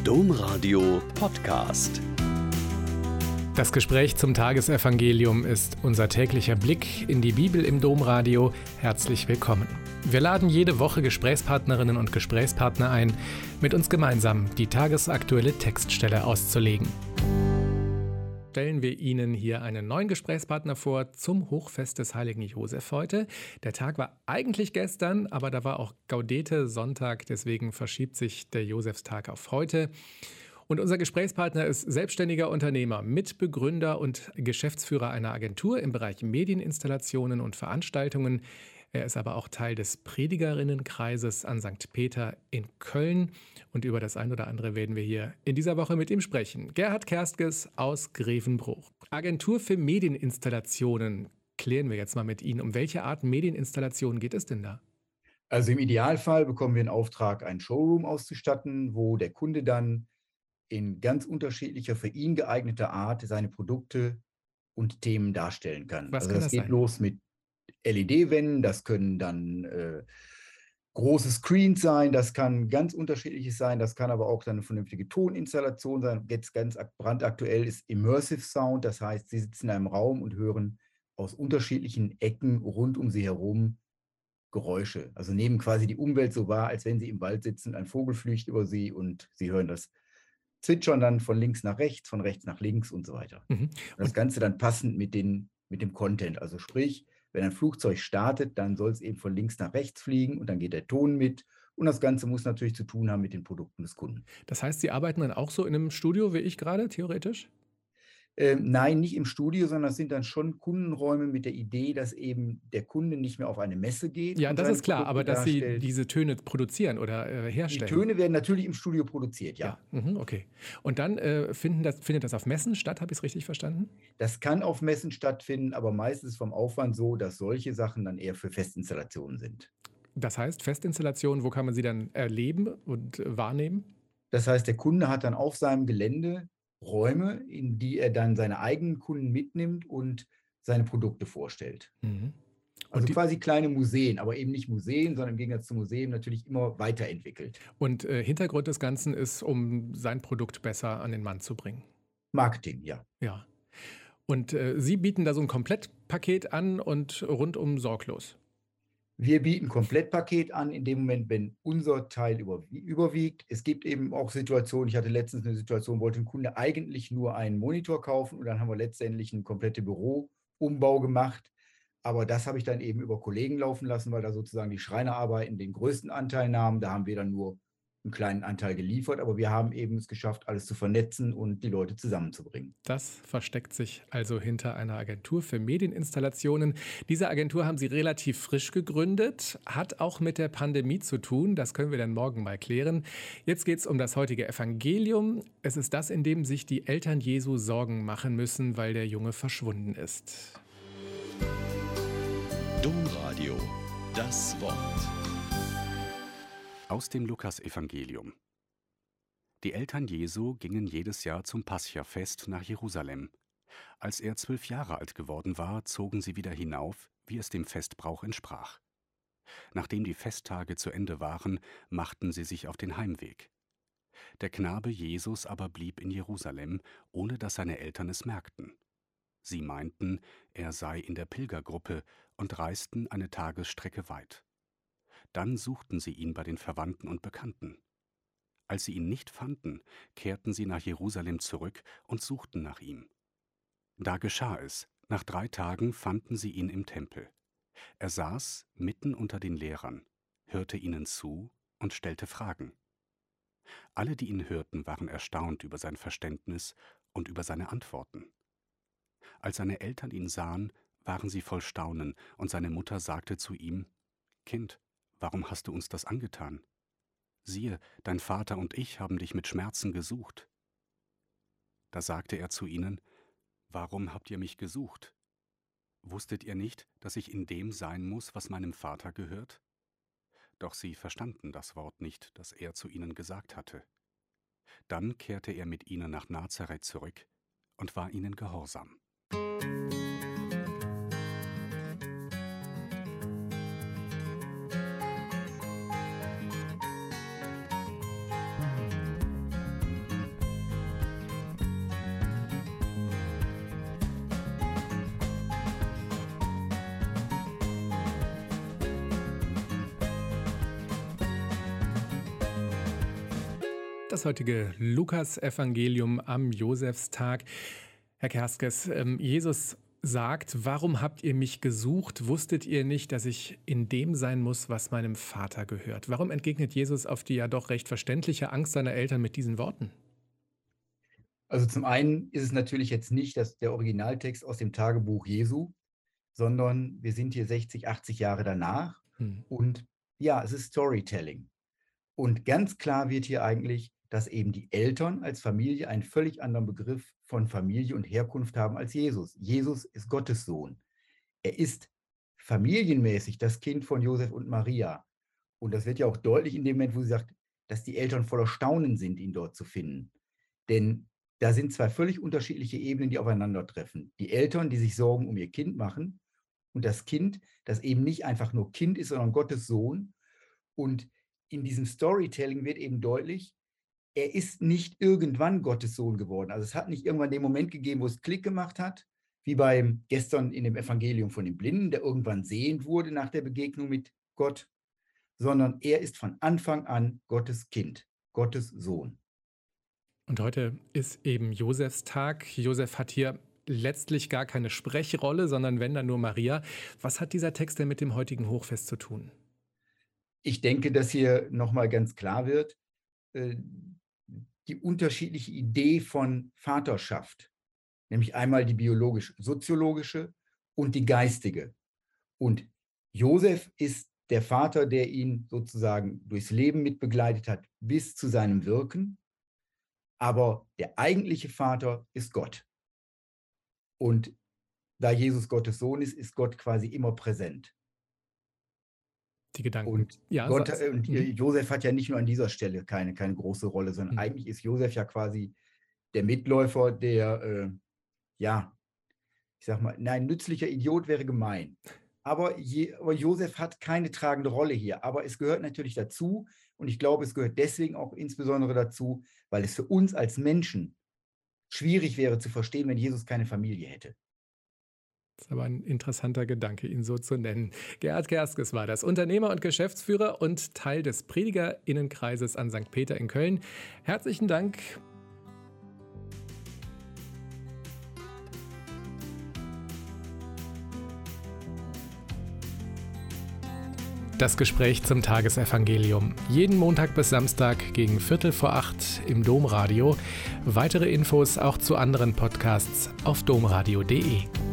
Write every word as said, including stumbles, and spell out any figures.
Domradio Podcast. Das Gespräch zum Tagesevangelium ist unser täglicher Blick in die Bibel im Domradio. Herzlich willkommen. Wir laden jede Woche Gesprächspartnerinnen und Gesprächspartner ein, mit uns gemeinsam die tagesaktuelle Textstelle auszulegen. Stellen wir Ihnen hier einen neuen Gesprächspartner vor zum Hochfest des heiligen Josef heute. Der Tag war eigentlich gestern, aber da war auch Gaudete Sonntag, deswegen verschiebt sich der Josefstag auf heute. Und unser Gesprächspartner ist selbstständiger Unternehmer, Mitbegründer und Geschäftsführer einer Agentur im Bereich Medieninstallationen und Veranstaltungen. Er ist aber auch Teil des Predigerinnenkreises an Sankt Peter in Köln. Und über das ein oder andere werden wir hier in dieser Woche mit ihm sprechen. Gerhard Kerstges aus Grevenbruch. Agentur für Medieninstallationen. Klären wir jetzt mal mit Ihnen. Um welche Art Medieninstallationen geht es denn da? Also im Idealfall bekommen wir einen Auftrag, einen Showroom auszustatten, wo der Kunde dann in ganz unterschiedlicher, für ihn geeigneter Art seine Produkte und Themen darstellen kann. Was also kann das das geht sein? los mit L E D-Wänden, das können dann äh, große Screens sein, das kann ganz unterschiedliches sein, das kann aber auch dann eine vernünftige Toninstallation sein. Jetzt ganz brandaktuell ist Immersive Sound, das heißt, Sie sitzen in einem Raum und hören aus unterschiedlichen Ecken rund um Sie herum Geräusche. Also nehmen quasi die Umwelt so wahr, als wenn Sie im Wald sitzen, ein Vogel fliegt über Sie und Sie hören das Zwitschern dann von links nach rechts, von rechts nach links und so weiter. Mhm. Und das Ganze dann passend mit, den, mit dem Content. Also sprich, wenn ein Flugzeug startet, dann soll es eben von links nach rechts fliegen und dann geht der Ton mit. Und das Ganze muss natürlich zu tun haben mit den Produkten des Kunden. Das heißt, Sie arbeiten dann auch so in einem Studio wie ich gerade, theoretisch? Ähm, nein, nicht im Studio, sondern es sind dann schon Kundenräume mit der Idee, dass eben der Kunde nicht mehr auf eine Messe geht. Ja, und das seine ist klar, Produkte aber dass Sie darstellt. diese Töne produzieren oder äh, Die herstellen. Töne werden natürlich im Studio produziert, ja. Ja, mhm, okay. Und dann äh, finden das, findet das auf Messen statt, habe ich es richtig verstanden? Das kann auf Messen stattfinden, aber meistens ist vom Aufwand so, dass solche Sachen dann eher für Festinstallationen sind. Das heißt, Festinstallationen, wo kann man sie dann erleben und äh, wahrnehmen? Das heißt, der Kunde hat dann auf seinem Gelände Räume, in die er dann seine eigenen Kunden mitnimmt und seine Produkte vorstellt. Mhm. Also Und, die, quasi kleine Museen, aber eben nicht Museen, sondern im Gegensatz zu Museen natürlich immer weiterentwickelt. und äh, Hintergrund des Ganzen ist, um sein Produkt besser an den Mann zu bringen. Marketing, ja. Ja. Und äh, Sie bieten da so ein Komplettpaket an und rundum sorglos. Wir bieten Komplettpaket an, in dem Moment, wenn unser Teil überwiegt. Es gibt eben auch Situationen, ich hatte letztens eine Situation, wollte ein Kunde eigentlich nur einen Monitor kaufen und dann haben wir letztendlich einen kompletten Büroumbau gemacht. Aber das habe ich dann eben über Kollegen laufen lassen, weil da sozusagen die Schreinerarbeiten den größten Anteil nahmen. Da haben wir dann nur einen kleinen Anteil geliefert, aber wir haben eben es geschafft, alles zu vernetzen und die Leute zusammenzubringen. Das versteckt sich also hinter einer Agentur für Medieninstallationen. Diese Agentur haben Sie relativ frisch gegründet, hat auch mit der Pandemie zu tun. Das können wir dann morgen mal klären. Jetzt geht es um das heutige Evangelium. Es ist das, in dem sich die Eltern Jesu Sorgen machen müssen, weil der Junge verschwunden ist. Domradio, das Wort. Aus dem Lukasevangelium. Die Eltern Jesu gingen jedes Jahr zum Paschafest nach Jerusalem. Als er zwölf Jahre alt geworden war, zogen sie wieder hinauf, wie es dem Festbrauch entsprach. Nachdem die Festtage zu Ende waren, machten sie sich auf den Heimweg. Der Knabe Jesus aber blieb in Jerusalem, ohne dass seine Eltern es merkten. Sie meinten, er sei in der Pilgergruppe und reisten eine Tagesstrecke weit. Dann suchten sie ihn bei den Verwandten und Bekannten. Als sie ihn nicht fanden, kehrten sie nach Jerusalem zurück und suchten nach ihm. Da geschah es, nach drei Tagen fanden sie ihn im Tempel. Er saß mitten unter den Lehrern, hörte ihnen zu und stellte Fragen. Alle, die ihn hörten, waren erstaunt über sein Verständnis und über seine Antworten. Als seine Eltern ihn sahen, waren sie voll Staunen, und seine Mutter sagte zu ihm: »Kind, warum hast du uns das angetan? Siehe, dein Vater und ich haben dich mit Schmerzen gesucht.« Da sagte er zu ihnen: »Warum habt ihr mich gesucht? Wusstet ihr nicht, dass ich in dem sein muss, was meinem Vater gehört?« Doch sie verstanden das Wort nicht, das er zu ihnen gesagt hatte. Dann kehrte er mit ihnen nach Nazareth zurück und war ihnen gehorsam. Das heutige Lukas-Evangelium am Josefstag. Herr Kerskes, ähm, Jesus sagt, warum habt ihr mich gesucht? Wusstet ihr nicht, dass ich in dem sein muss, was meinem Vater gehört? Warum entgegnet Jesus auf die ja doch recht verständliche Angst seiner Eltern mit diesen Worten? Also zum einen ist es natürlich jetzt nicht das, der Originaltext aus dem Tagebuch Jesu, sondern wir sind hier sechzig, achtzig Jahre danach. Hm. Und ja, es ist Storytelling. Und ganz klar wird hier eigentlich, dass eben die Eltern als Familie einen völlig anderen Begriff von Familie und Herkunft haben als Jesus. Jesus ist Gottes Sohn. Er ist familienmäßig das Kind von Josef und Maria. Und das wird ja auch deutlich in dem Moment, wo sie sagt, dass die Eltern voller Staunen sind, ihn dort zu finden. Denn da sind zwei völlig unterschiedliche Ebenen, die aufeinandertreffen. Die Eltern, die sich Sorgen um ihr Kind machen, und das Kind, das eben nicht einfach nur Kind ist, sondern Gottes Sohn. Und in diesem Storytelling wird eben deutlich, er ist nicht irgendwann Gottes Sohn geworden. Also es hat nicht irgendwann den Moment gegeben, wo es Klick gemacht hat, wie beim gestern in dem Evangelium von dem Blinden, der irgendwann sehend wurde nach der Begegnung mit Gott, sondern er ist von Anfang an Gottes Kind, Gottes Sohn. Und heute ist eben Josefstag. Josef hat hier letztlich gar keine Sprechrolle, sondern wenn dann nur Maria. Was hat dieser Text denn mit dem heutigen Hochfest zu tun? Ich denke, dass hier nochmal ganz klar wird, äh, die unterschiedliche Idee von Vaterschaft, nämlich einmal die biologisch-soziologische und die geistige. Und Josef ist der Vater, der ihn sozusagen durchs Leben mitbegleitet hat, bis zu seinem Wirken. Aber der eigentliche Vater ist Gott. Und da Jesus Gottes Sohn ist, ist Gott quasi immer präsent. Die Gedanken. Und, ja, Gott, so, und mhm. Josef hat ja nicht nur an dieser Stelle keine, keine große Rolle, sondern Mhm. eigentlich ist Josef ja quasi der Mitläufer, der, äh, ja, ich sag mal, nein, nützlicher Idiot wäre gemein. Aber, je, aber Josef hat keine tragende Rolle hier. Aber es gehört natürlich dazu. Und ich glaube, es gehört deswegen auch insbesondere dazu, weil es für uns als Menschen schwierig wäre zu verstehen, wenn Jesus keine Familie hätte. Das ist aber ein interessanter Gedanke, ihn so zu nennen. Gerhard Kerskes war das, Unternehmer und Geschäftsführer und Teil des PredigerInnenkreises an Sankt Peter in Köln. Herzlichen Dank. Das Gespräch zum Tagesevangelium. Jeden Montag bis Samstag gegen Viertel vor acht im Domradio. Weitere Infos auch zu anderen Podcasts auf domradio punkt de.